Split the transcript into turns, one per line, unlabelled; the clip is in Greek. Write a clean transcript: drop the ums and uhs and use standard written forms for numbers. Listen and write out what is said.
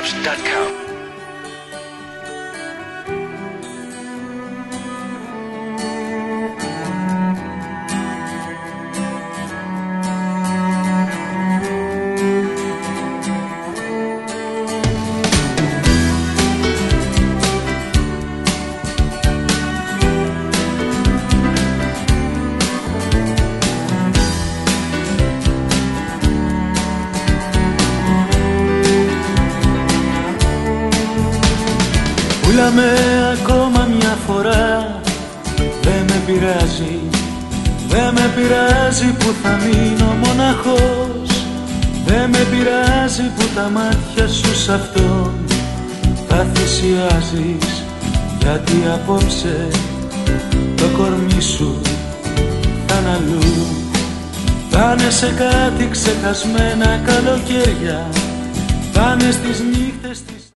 Soundclouds.com.
Πούλαμε ακόμα μια φορά, δεν με πειράζει, δεν με πειράζει που θα μείνω μοναχός. Δεν με πειράζει που τα μάτια σου σ' αυτόν τα θυσιάζεις, γιατί απόψε το κορμί σου θα είναι αλλού. Πάνε σε κάτι ξεχασμένα καλοκαίρια, πάνε στις νύχτες της